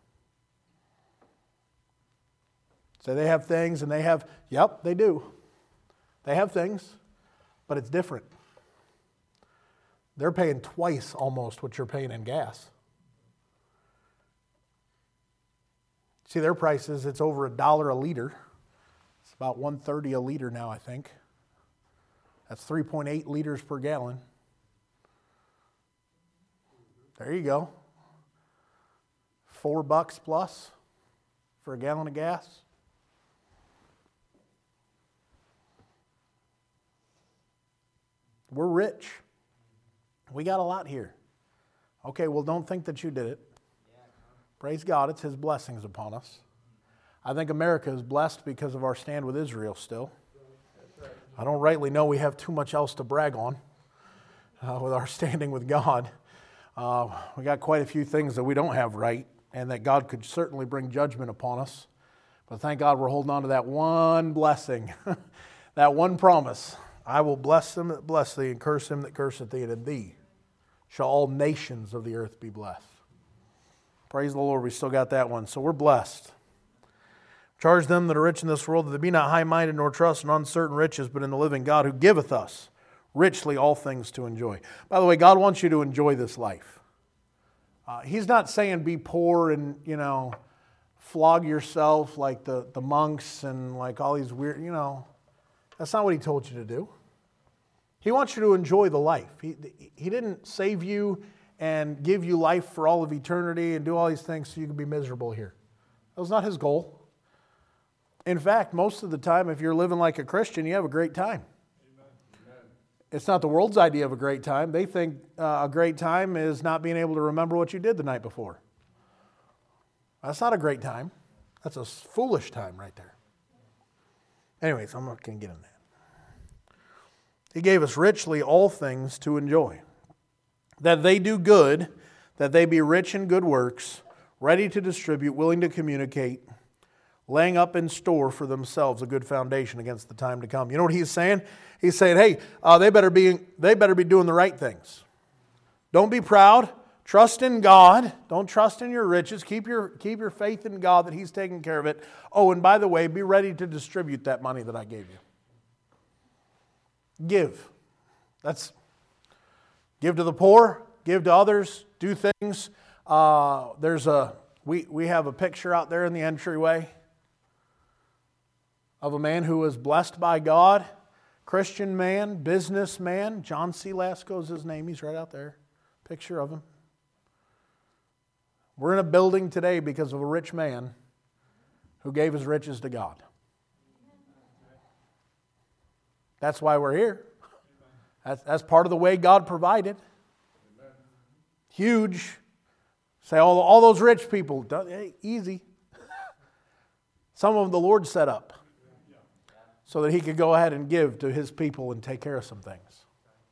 So they have things and they have, yep, they do. They have things, but it's different. They're paying twice almost what you're paying in gas. See, their prices, it's over a dollar a liter. It's about one thirty a liter now, I think. That's three point eight liters per gallon. There you go. Four bucks plus for a gallon of gas. We're rich. We got a lot here. Okay, well, don't think that you did it. Praise God, it's His blessings upon us. I think America is blessed because of our stand with Israel still. I don't rightly know we have too much else to brag on uh, with our standing with God. Uh, we got quite a few things that we don't have right and that God could certainly bring judgment upon us. But thank God we're holding on to that one blessing, that one promise. I will bless them that bless thee and curse him that curseth thee, and in thee shall all nations of the earth be blessed. Praise the Lord, we still got that one. So we're blessed. Charge them that are rich in this world that they be not high-minded nor trust in uncertain riches, but in the living God who giveth us richly all things to enjoy. By the way, God wants you to enjoy this life. Uh, he's not saying be poor and, you know, flog yourself like the, the monks and like all these weird, you know. That's not what He told you to do. He wants you to enjoy the life. He, he didn't save you and give you life for all of eternity and do all these things so you can be miserable here. That was not His goal. In fact, most of the time, if you're living like a Christian, you have a great time. Amen. It's not the world's idea of a great time. They think uh, a great time is not being able to remember what you did the night before. That's not a great time. That's a foolish time right there. Anyways, I'm not going to get in that. He gave us richly all things to enjoy, that they do good, that they be rich in good works, ready to distribute, willing to communicate, laying up in store for themselves a good foundation against the time to come. You know what He's saying? He's saying, hey, uh, they better be they better be doing the right things. Don't be proud. Trust in God. Don't trust in your riches. Keep your, keep your faith in God that He's taking care of it. Oh, and by the way, be ready to distribute that money that I gave you. Give. That's give to the poor, give to others, do things. Uh, there's a we we have a picture out there in the entryway of a man who was blessed by God, Christian man, businessman. John C. Lasco is his name. He's right out there. Picture of him. We're in a building today because of a rich man who gave his riches to God. That's why we're here. That's, that's part of the way God provided. Huge. Say, all, all those rich people, hey, easy. Some of them the Lord set up so that He could go ahead and give to His people and take care of some things.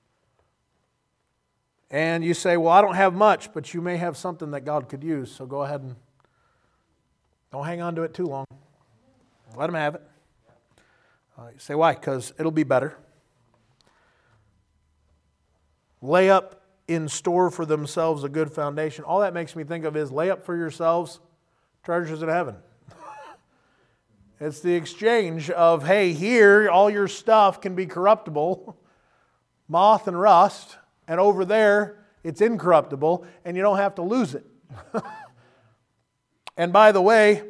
And you say, well, I don't have much, but you may have something that God could use, so go ahead and don't hang on to it too long. Let Him have it. Uh, you say, why? Because it'll be better. Lay up in store for themselves a good foundation. All that makes me think of is lay up for yourselves treasures in heaven. It's the exchange of, hey, here all your stuff can be corruptible, moth and rust, and over there it's incorruptible, and you don't have to lose it. And by the way,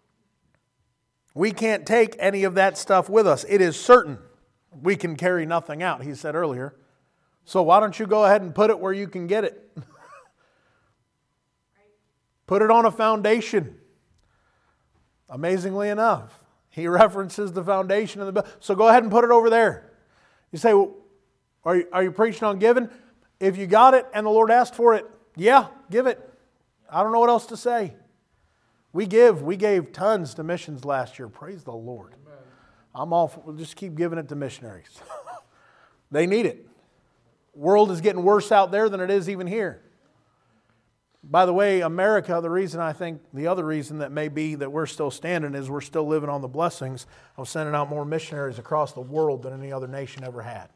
we can't take any of that stuff with us. It is certain we can carry nothing out, he said earlier. So why don't you go ahead and put it where you can get it? Put it on a foundation. Amazingly enough, he references the foundation of the building. So go ahead and put it over there. You say, well, are you, are you preaching on giving? If you got it and the Lord asked for it, yeah, give it. I don't know what else to say. We give. We gave tons to missions last year. Praise the Lord. Amen. I'm all for, we'll just keep giving it to missionaries. They need it. World is getting worse out there than it is even here. By the way, America, the reason I think, the other reason that may be that we're still standing is we're still living on the blessings of sending out more missionaries across the world than any other nation ever had.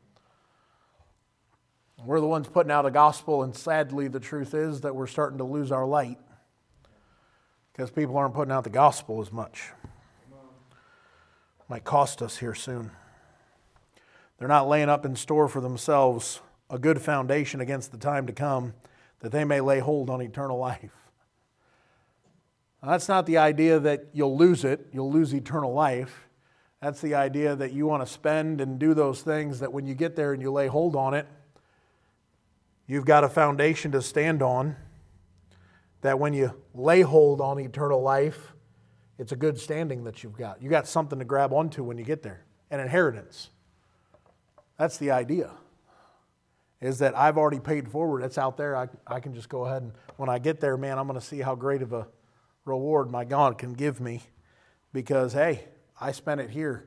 We're the ones putting out a gospel, and sadly the truth is that we're starting to lose our light because people aren't putting out the gospel as much. Might cost us here soon. They're not laying up in store for themselves a good foundation against the time to come, that they may lay hold on eternal life. Now, that's not the idea that you'll lose it, you'll lose eternal life. That's the idea that you want to spend and do those things that when you get there and you lay hold on it, you've got a foundation to stand on, that when you lay hold on eternal life, it's a good standing that you've got. You got something to grab onto when you get there, an inheritance. That's the idea, is that I've already paid forward. It's out there. I, I can just go ahead and when I get there, man, I'm going to see how great of a reward my God can give me because, hey, I spent it here.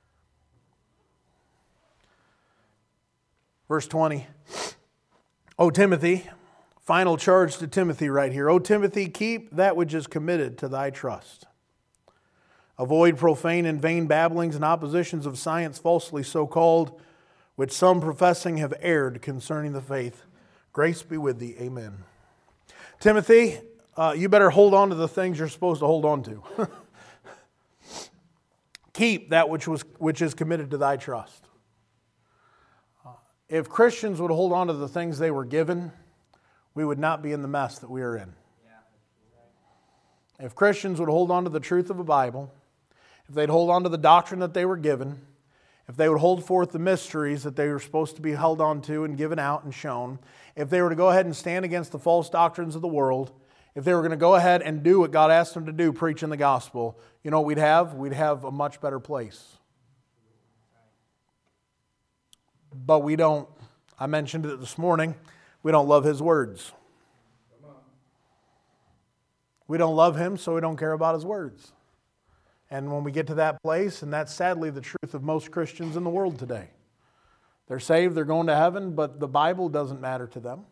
Verse twenty, O Timothy, final charge to Timothy right here. O Timothy, keep that which is committed to thy trust. Avoid profane and vain babblings and oppositions of science falsely so called, which some professing have erred concerning the faith. Grace be with thee. Amen. Timothy, uh, you better hold on to the things you're supposed to hold on to. Keep that which was which is committed to thy trust. Uh, if Christians would hold on to the things they were given, we would not be in the mess that we are in. If Christians would hold on to the truth of the Bible, if they'd hold on to the doctrine that they were given, if they would hold forth the mysteries that they were supposed to be held on to and given out and shown, if they were to go ahead and stand against the false doctrines of the world, if they were going to go ahead and do what God asked them to do, preaching the gospel, you know what we'd have? We'd have a much better place. But we don't, I mentioned it this morning, we don't love His words. We don't love Him, so we don't care about His words. And when we get to that place, and that's sadly the truth of most Christians in the world today. They're saved, they're going to heaven, but the Bible doesn't matter to them.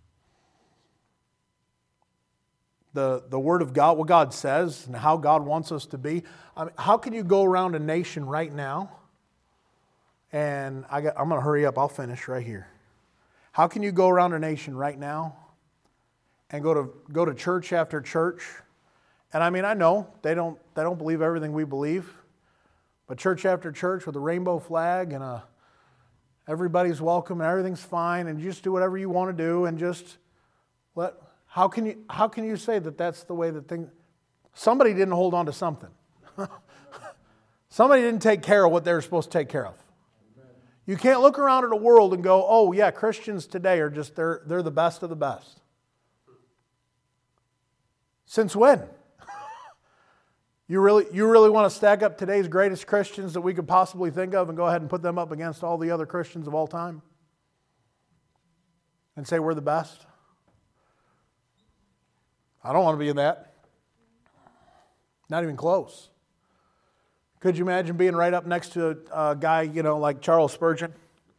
The, the Word of God, what God says, and how God wants us to be. I mean, how can you go around a nation right now, and I got, I'm going to hurry up, I'll finish right here. How can you go around a nation right now and go to go to church after church? And I mean, I know they don't they don't believe everything we believe, but church after church with a rainbow flag and a everybody's welcome and everything's fine and you just do whatever you want to do and just let, how can you, how can you say that that's the way that things, somebody didn't hold on to something. Somebody didn't take care of what they were supposed to take care of. You can't look around at the world and go, oh yeah, Christians today are just, they're, they're the best of the best. Since when? You really, you really want to stack up today's greatest Christians that we could possibly think of and go ahead and put them up against all the other Christians of all time? And say we're the best? I don't want to be in that. Not even close. Could you imagine being right up next to a, a guy, you know, like Charles Spurgeon?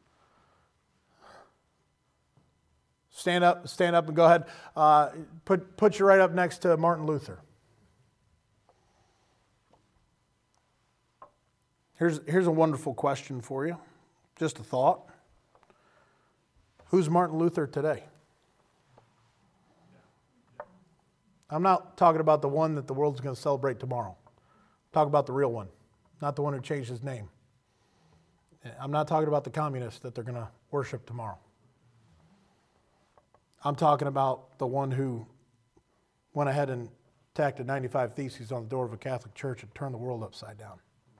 Stand up, stand up and go ahead. Uh, put, put you right up next to Martin Luther. Here's, here's a wonderful question for you. Just a thought. Who's Martin Luther today? I'm not talking about the one that the world's going to celebrate tomorrow. I'm talking about the real one, not the one who changed his name. I'm not talking about the communists that they're going to worship tomorrow. I'm talking about the one who went ahead and tacked a ninety-five Theses on the door of a Catholic church and turned the world upside down.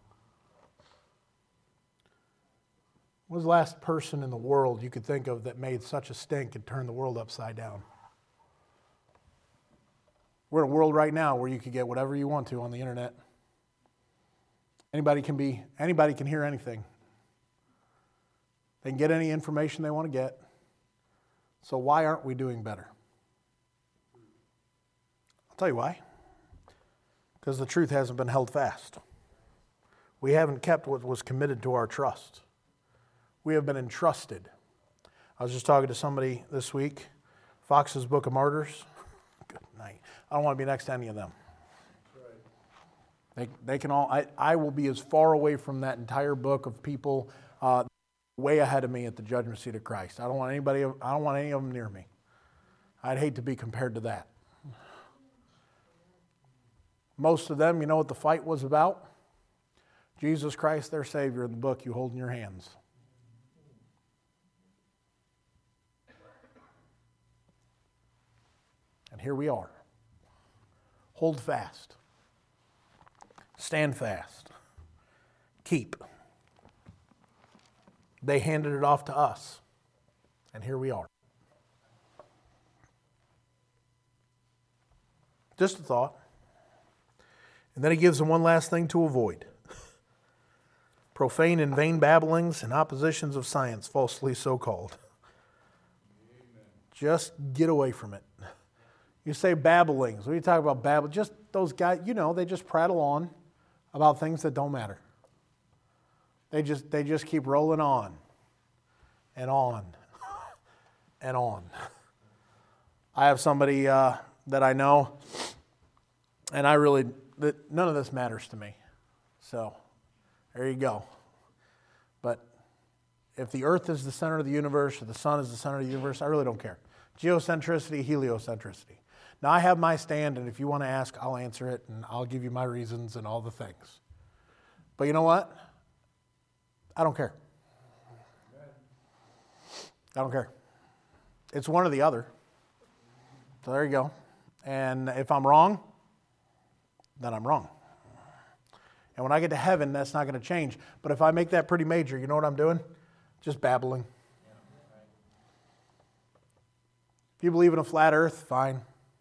What was the last person in the world you could think of that made such a stink and turned the world upside down? We're in a world right now where you can get whatever you want to on the internet. Anybody can be, anybody can hear anything. They can get any information they want to get. So why aren't we doing better? I'll tell you why. Because the truth hasn't been held fast. We haven't kept what was committed to our trust. We have been entrusted. I was just talking to somebody this week, Fox's Book of Martyrs. Good night. I don't want to be next to any of them. They, they can all. I, I will be as far away from that entire book of people uh, way ahead of me at the judgment seat of Christ. I don't want anybody. I don't want any of them near me. I'd hate to be compared to that. Most of them, you know what the fight was about? Jesus Christ, their Savior, in the book you hold in your hands. And here we are. Hold fast. Stand fast. Keep. They handed it off to us. And here we are. Just a thought. And then he gives them one last thing to avoid. Profane and vain babblings and oppositions of science, falsely so called. Amen. Just get away from it. You say babblings. What are you talking about, babble? Just those guys, you know, they just prattle on about things that don't matter. They just they just keep rolling on and on and on. I have somebody uh, that I know, and I really, that none of this matters to me. So, there you go. But if the earth is the center of the universe or the sun is the center of the universe, I really don't care. Geocentricity, heliocentricity. Now, I have my stand, and if you want to ask, I'll answer it, and I'll give you my reasons and all the things. But you know what? I don't care. I don't care. It's one or the other. So there you go. And if I'm wrong, then I'm wrong. And when I get to heaven, that's not going to change. But if I make that pretty major, you know what I'm doing? Just babbling. If you believe in a flat earth, fine.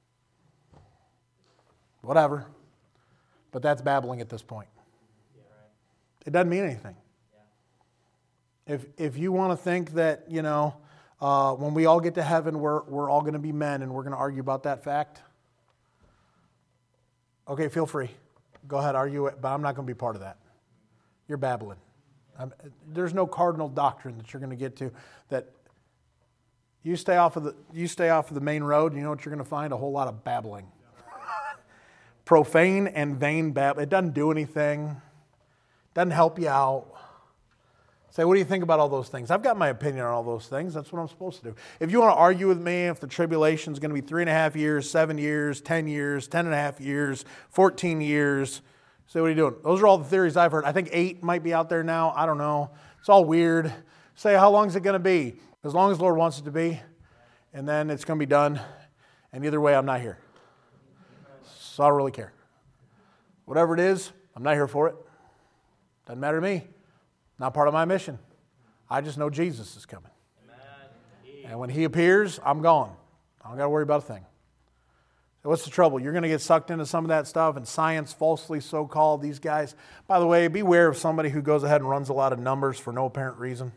Whatever. But that's babbling at this point. It doesn't mean anything. If if you want to think that, you know, uh, when we all get to heaven, we're we're all going to be men and we're going to argue about that fact, okay, feel free. Go ahead, argue it, but I'm not going to be part of that. You're babbling. I'm, there's no cardinal doctrine that you're going to get to that you stay off of the you stay off of the main road, and you know what you're going to find? A whole lot of babbling. Profane and vain babble. It doesn't do anything. Doesn't help you out. Say, what do you think about all those things? I've got my opinion on all those things. That's what I'm supposed to do. If you want to argue with me if the tribulation is going to be three and a half years, seven years, ten years, ten and a half years, fourteen years, say, what are you doing? Those are all the theories I've heard. I think eight might be out there now. I don't know. It's all weird. Say, how long is it going to be? As long as the Lord wants it to be, and then it's going to be done. And either way, I'm not here. So I don't really care. Whatever it is, I'm not here for it. Doesn't matter to me. Not part of my mission. I just know Jesus is coming. And when He appears, I'm gone. I don't got to worry about a thing. So what's the trouble? You're going to get sucked into some of that stuff, and science, falsely so-called, these guys. By the way, beware of somebody who goes ahead and runs a lot of numbers for no apparent reason.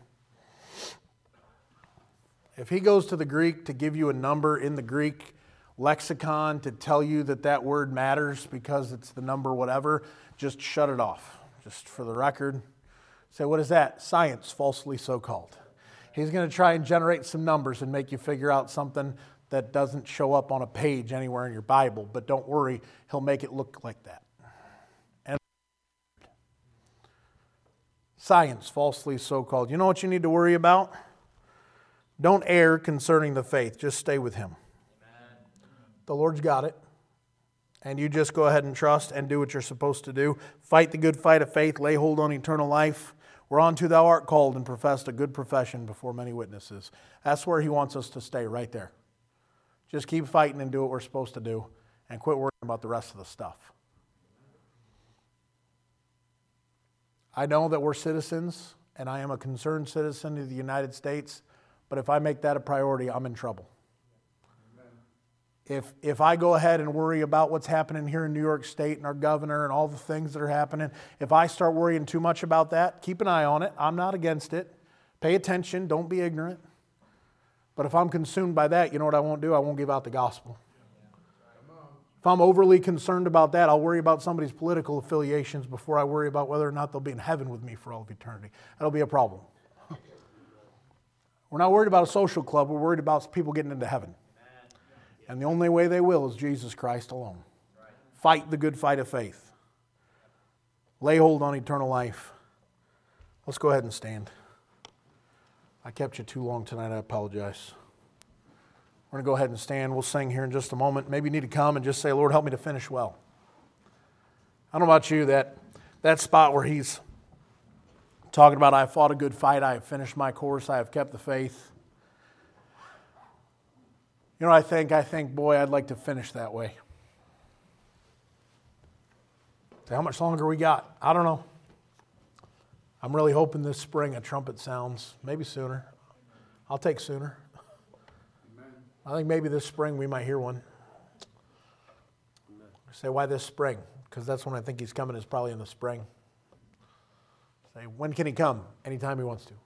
If he goes to the Greek to give you a number in the Greek lexicon to tell you that that word matters because it's the number whatever, just shut it off. Just for the record. Say, what is that? Science, falsely so-called. He's going to try and generate some numbers and make you figure out something that doesn't show up on a page anywhere in your Bible. But don't worry, he'll make it look like that. And science, falsely so-called. You know what you need to worry about? Don't err concerning the faith. Just stay with Him. Amen. The Lord's got it. And you just go ahead and trust and do what you're supposed to do. Fight the good fight of faith. Lay hold on eternal life. Whereunto thou art called and professed a good profession before many witnesses. That's where He wants us to stay, right there. Just keep fighting and do what we're supposed to do. And quit worrying about the rest of the stuff. I know that we're citizens, and I am a concerned citizen of the United States. But if I make that a priority, I'm in trouble. If if I go ahead and worry about what's happening here in New York State and our governor and all the things that are happening, if I start worrying too much about that, keep an eye on it. I'm not against it. Pay attention. Don't be ignorant. But if I'm consumed by that, you know what I won't do? I won't give out the gospel. If I'm overly concerned about that, I'll worry about somebody's political affiliations before I worry about whether or not they'll be in heaven with me for all of eternity. That'll be a problem. We're not worried about a social club. We're worried about people getting into heaven. And the only way they will is Jesus Christ alone. Fight the good fight of faith. Lay hold on eternal life. Let's go ahead and stand. I kept you too long tonight. I apologize. We're going to go ahead and stand. We'll sing here in just a moment. Maybe you need to come and just say, Lord, help me to finish well. I don't know about you, that, that spot where he's talking about, I have fought a good fight, I have finished my course, I have kept the faith. You know what I think? I think, boy, I'd like to finish that way. So how much longer we got? I don't know. I'm really hoping this spring a trumpet sounds, maybe sooner. I'll take sooner. Amen. I think maybe this spring we might hear one. Amen. Say, why this spring? Because that's when I think he's coming, is probably in the spring. Say, when can he come? Anytime he wants to.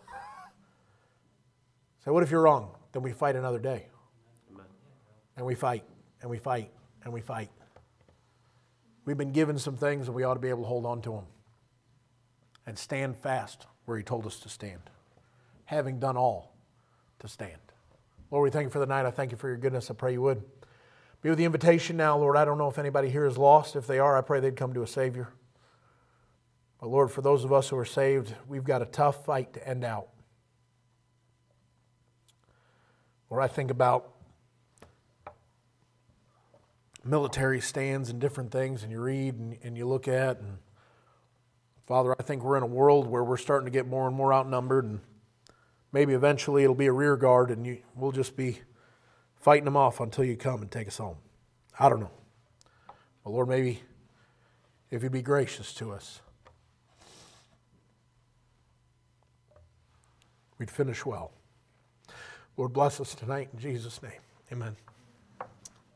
Say, what if you're wrong? Then we fight another day. Amen. And we fight, and we fight, and we fight. We've been given some things and we ought to be able to hold on to them. And stand fast where he told us to stand. Having done all to stand. Lord, we thank you for the night. I thank you for your goodness. I pray you would. Be with the invitation now, Lord. I don't know if anybody here is lost. If they are, I pray they'd come to a Savior. But Lord, for those of us who are saved, we've got a tough fight to end out. Lord, I think about military stands and different things, and you read and, and you look at, and Father, I think we're in a world where we're starting to get more and more outnumbered, and maybe eventually it'll be a rear guard, and you, we'll just be fighting them off until you come and take us home. I don't know. But Lord, maybe if you'd be gracious to us, we'd finish well. Lord, bless us tonight in Jesus' name. Amen.